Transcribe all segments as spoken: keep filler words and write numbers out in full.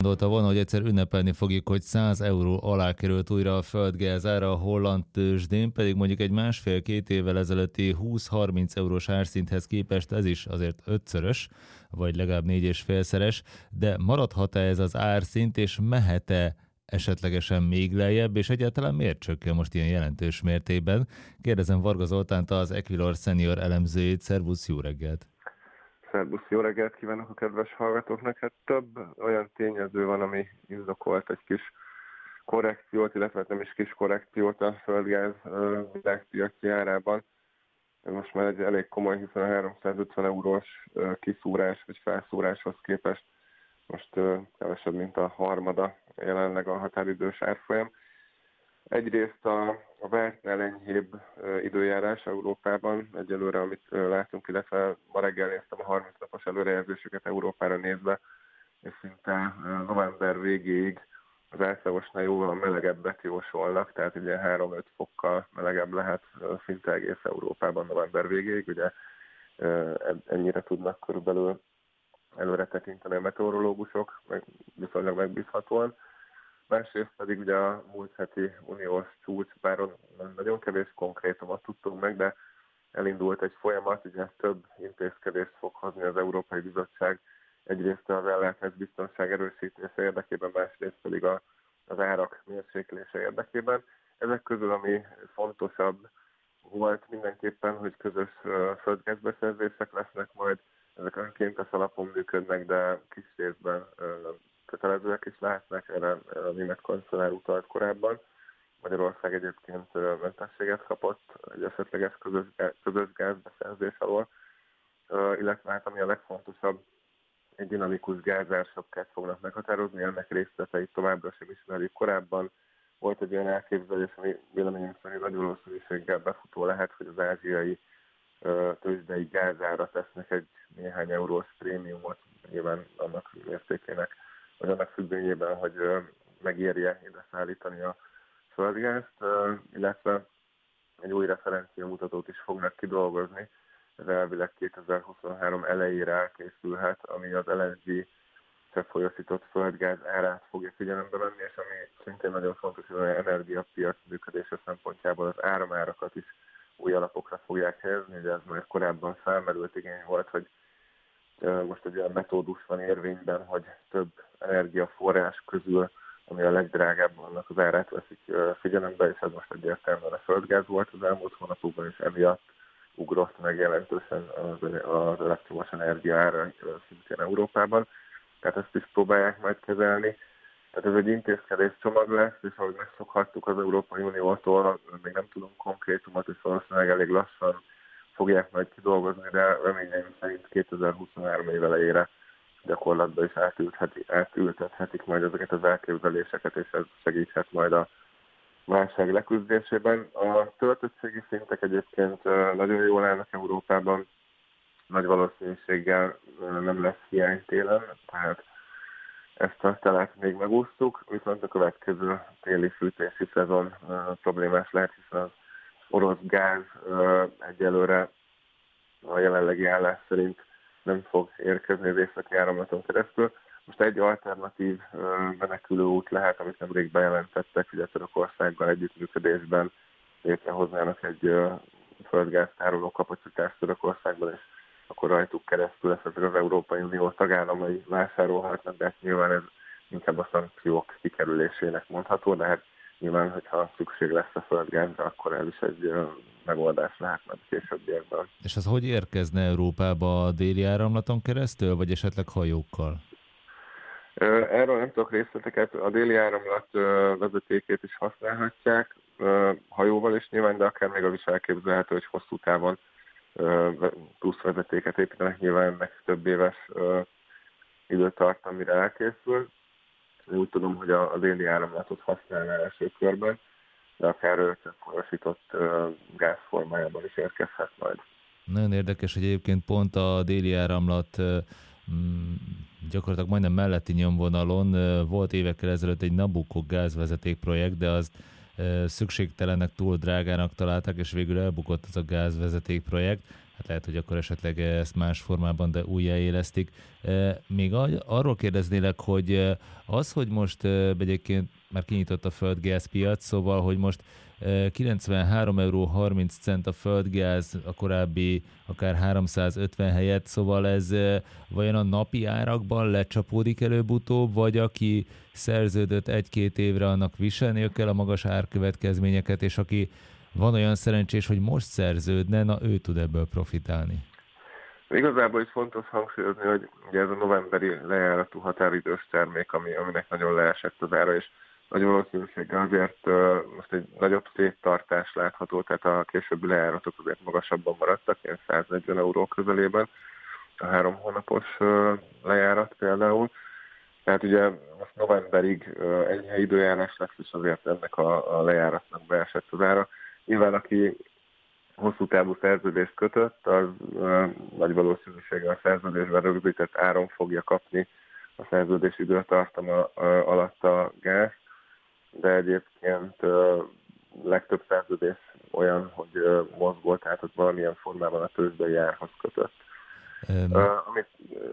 Gondolta volna, hogy egyszer ünnepelni fogjuk, hogy száz euró alá került újra a földgáz ára a holland tőzsdén, pedig mondjuk egy másfél-két évvel ezelőtti húsz-harminc eurós árszinthez képest ez is azért ötszörös, vagy legalább négy és félszeres, de maradhat-e ez az árszint, és mehet-e esetlegesen még lejjebb, és egyáltalán miért csökken most ilyen jelentős mértékben? Kérdezem Varga Zoltánt, az Equilor Senior elemzőjét. Szervusz, jó reggelt! Szerbusz, jó reggelt kívánok a kedves hallgatóknak. Hát több olyan tényező van, ami indokolt egy kis korrekciót, illetve nem is kis korrekciót a földgáz világpiaci árában. Most már egy elég komoly, hiszen a háromszázötven eurós kiszúrás vagy felszúráshoz képest most kevesebb, mint a harmada jelenleg a határidős árfolyam. Egyrészt a, a vártnál enyhébb uh, időjárás Európában, egyelőre, amit uh, látunk, illetve ma reggel néztem a harminc napos előrejelzéseket Európára nézve, és szinte uh, november végéig az átlagosnál jóval melegebbet jósolnak, tehát ugye három-öt fokkal melegebb lehet uh, szinte egész Európában november végéig, ugye uh, ennyire tudnak körülbelül előre tekinteni a meteorológusok, meg viszonylag megbízhatóan. Másrészt pedig ugye a múlt heti uniós csúcs, bár nagyon kevés konkrétumot tudtunk meg, de elindult egy folyamat, ugye több intézkedést fog hozni az Európai Bizottság, egyrészt az ellátásbiztonság erősítése érdekében, másrészt pedig a, az árak mérséklése érdekében. Ezek közül, ami fontosabb volt mindenképpen, hogy közös földgázbeszerzések lesznek majd, ezek önkéntes alapon működnek, de kis részben kötelezőek is lehetnek, erre a német kancellár utalt korábban. Magyarország egyébként mentességet kapott egy esetleges közös, közös gázbeszerzés alól, illetve hát ami a legfontosabb, egy dinamikus gázársapkát fognak meghatározni, ennek részleteit továbbra sem ismerjük. Korábban volt egy olyan elképzelés, ami véleményünk szerint nagy valószínűséggel befutó lehet, hogy az ázsiai tőzsdei gázára tesznek egy néhány eurós prémiumot, nyilván annak mértékének, vagy annak függvényében, hogy megérje ide szállítani a földgázt, illetve egy új referenciamutatót is fognak kidolgozni. Ez elvileg kétezer-huszonhárom elejére elkészülhet, ami az el en gé cseppfolyósított földgáz árát fogja figyelembe venni, és ami szintén nagyon fontos, hogy az energiapiac működése szempontjából az áramárakat is új alapokra fogják helyezni. Ugye ez már korábban felmerült igény volt, hogy most egy olyan metódus van érvényben, hogy több energiaforrás közül, ami a legdrágább, annak az árát veszik figyelembe, és ez most egyértelműen a földgáz volt az elmúlt hónapokban, és emiatt ugrott meg jelentősen az elektromos energia ára szintén Európában. Tehát ezt is próbálják majd kezelni. Tehát ez egy intézkedés csomag lesz, és ahogy megszokhattuk az Európai Uniótól, még nem tudunk konkrétumot, és valószínűleg elég lassan fogják majd kidolgozni, de reményeim szerint kétezer-huszonhárom év elejére gyakorlatban is átültethetik majd ezeket az elképzeléseket, és ez segíthet majd a válság leküzdésében. A töltöttségi szintek egyébként nagyon jól állnak Európában, nagy valószínűséggel nem lesz hiány télen, tehát ezt a telát még megúsztuk, viszont a következő téli fűtési szezon problémás lehet, hiszen az orosz gáz egyelőre a jelenlegi állás szerint nem fog érkezni az északi áramlaton keresztül. Most egy alternatív menekülő út lehet, amit nemrég bejelentettek, hogy a Törökországgal együttműködésben létrehoznának egy földgáztároló kapacitást Törökországban, és akkor rajtuk keresztül esetleg az Európai Unió tagállamai vásárolhatnak, de hát nyilván ez inkább a szankciók kikerülésének mondható, de hát nyilván, hogyha szükség lesz a földgázra, akkor ez is egy megoldás lehet majd későbbiekben. És az hogy érkezne Európába, a déli áramlaton keresztül, vagy esetleg hajókkal? Erről nem tudok részleteket, a déli áramlat vezetékét is használhatják, hajóval is nyilván, de akár még az is elképzelhető, hogy hosszú távon plusz vezetéket építenek, nyilván ennek több éves időtartam, mire elkészül. Én úgy tudom, hogy a, a déli áramlatot használná első körben, de akár cseppfolyósított gáz formájában is érkezhet majd. Nagyon érdekes, hogy egyébként pont a déli áramlat gyakorlatilag majdnem melletti nyomvonalon volt évekkel ezelőtt egy Nabucco gázvezeték projekt, de azt szükségtelennek, túl drágának találták, és végül elbukott az a gázvezeték projekt. hát lehet, hogy akkor esetleg ezt más formában, de újjáélesztik. Még arról kérdeznélek, hogy az, hogy most egyébként már kinyitott a földgázpiac, szóval, hogy most kilencvenhárom euró harminc cent a földgáz, a korábbi akár háromszázötven helyett, szóval ez vajon a napi árakban lecsapódik előbb-utóbb, vagy aki szerződött egy-két évre, annak viselnie kell a magas árkövetkezményeket, és aki van olyan szerencsés, hogy most szerződne, na ő tud ebből profitálni. Igazából is fontos hangsúlyozni, hogy ugye ez a novemberi lejáratú határidős termék, ami, aminek nagyon leesett az ára, és nagy valószínűséggel azért uh, most egy nagyobb széttartás látható, tehát a későbbi lejáratok azért magasabban maradtak, ilyen száznegyven euró közelében, a három hónapos uh, lejárat például. Tehát ugye most novemberig uh, enyhe időjárás lesz, és azért ennek a, a lejáratnak beesett az ára. Nyilván aki hosszú távú szerződést kötött, az uh, nagy valószínűséggel a szerződésben rögzített áron fogja kapni a szerződés időtartama uh, alatt a gáz, de egyébként uh, legtöbb szerződés olyan, hogy uh, mozgol, tehát ott valamilyen formában a tőzsdei árhoz kötött. Um. Uh, amit, uh,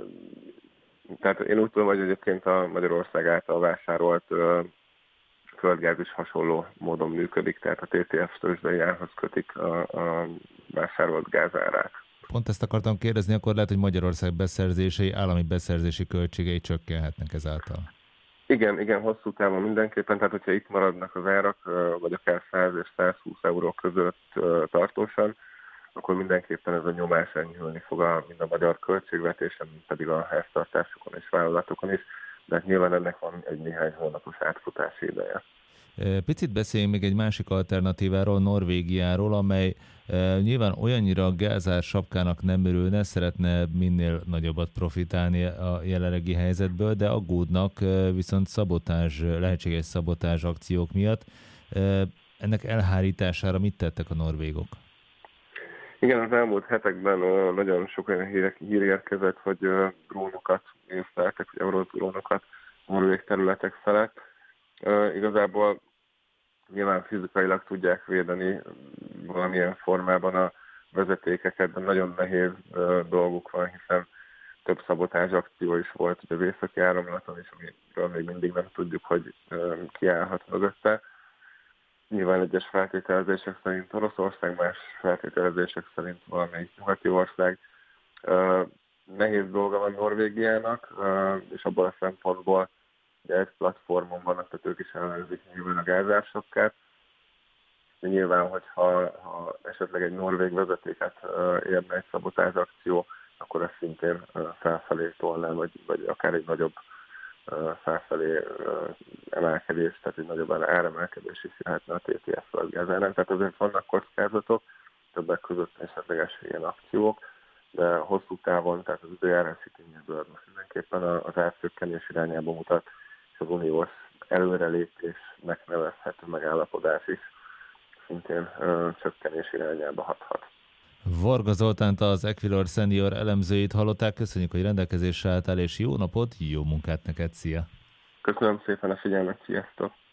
tehát én úgy tudom, hogy egyébként a Magyarország által vásárolt uh, földgáz is hasonló módon működik, tehát a té té ef tőzsdei árhoz kötik a, a vásárolt gázárát. Pont ezt akartam kérdezni, akkor lehet, hogy Magyarország beszerzései, állami beszerzési költségei csökkenhetnek ezáltal. Igen, igen, hosszú távon mindenképpen, tehát hogyha itt maradnak az árak, vagy akár száz és százhúsz euró között tartósan, akkor mindenképpen ez a nyomás enyhülni fog a, mind a magyar költségvetésen, mind pedig a háztartásokon és vállalatokon is, de hát nyilván ennek van egy néhány hónapos átfutási ideje. Picit beszéljünk még egy másik alternatíváról, Norvégiáról, amely e, nyilván olyannyira a gázár sapkának nem örülne, szeretne minél nagyobbat profitálni a jelenlegi helyzetből, de aggódnak e, viszont szabotázs, lehetséges szabotázs akciók miatt. E, ennek elhárítására mit tettek a norvégok? Igen, az elmúlt hetekben uh, nagyon sok olyan hír, hír érkezett, hogy uh, drónokat észleltek, hogy orosz drónokat norvég területek felett. Uh, igazából nyilván fizikailag tudják védeni valamilyen formában a vezetékeket, de nagyon nehéz uh, dolguk van, hiszen több szabotázs akció is volt ugye az északi áramlaton, és amiről még mindig nem tudjuk, hogy uh, ki állhat mögötte. Nyilván egyes feltételezések szerint Oroszország, más feltételezések szerint valamelyik nyugati ország. Uh, nehéz dolga van Norvégiának, uh, és abban a szempontból ugye egy platformon vannak, tehát ők is ellenőrzik nyilván a gázársapkát. De nyilván, hogyha ha esetleg egy norvég vezetéket uh, érne egy szabotázs akció, akkor ez szintén uh, felfelé tolná, vagy, vagy akár egy nagyobb uh, felfelé uh, emelkedés, tehát egy nagyobb áremelkedés is jöhetne a té té ef földgázárán. Tehát azért vannak kockázatok, többek között esetleges ilyen akciók, de hosszú távon, tehát az időjárási tényező most mindenképpen az árcsökkenés irányába mutat, és az uniós előrelépésnek nevezhető megállapodás is szintén ö, csökkenés irányába hathat. Varga Zoltánt, az Equilor Senior elemzőit hallották. Köszönjük, hogy rendelkezésre álltál, és jó napot, jó munkát neked, szia! Köszönöm szépen a figyelmet, sziasztok!